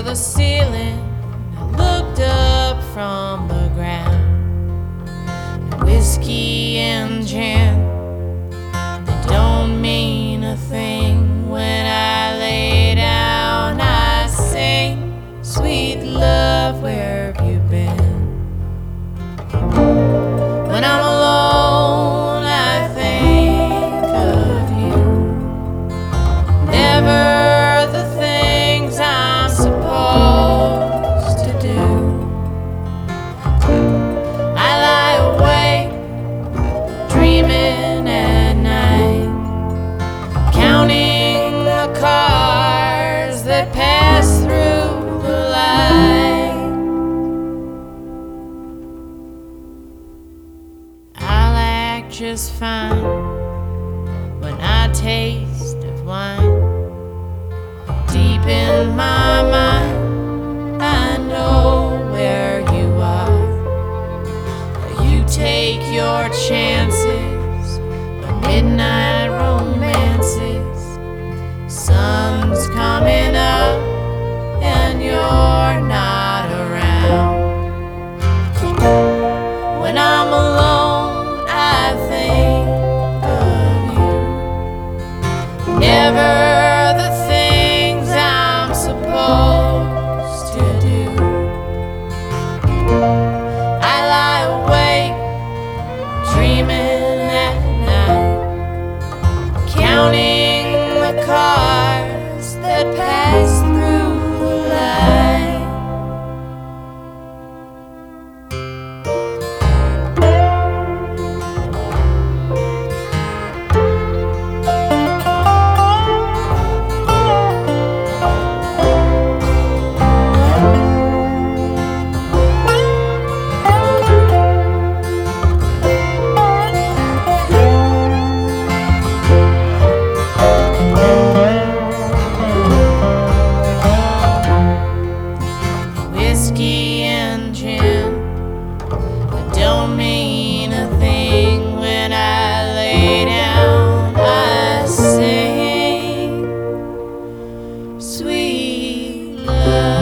the ceiling, I looked up from the ground. Whiskey and gin, they don't mean a thing. When I lay down, I sing, sweet love, where have you been? When I'm alone, I think of you. Never the things I'm supposed to do. I lie awake, dreaming at night, counting the cars that pass through the light. I'll act just fine when I taste of wine. Deep in my mind, I know where you are. You take your chances on midnight romances. Sun's coming up and you're not around. When I'm alone, I think of you. Never the things I'm supposed to do. I lie awake, dreaming at night, counting the cars that pass through the light. Whiskey and gin, they don't mean a thing. When I lay down, I sing, sweet love.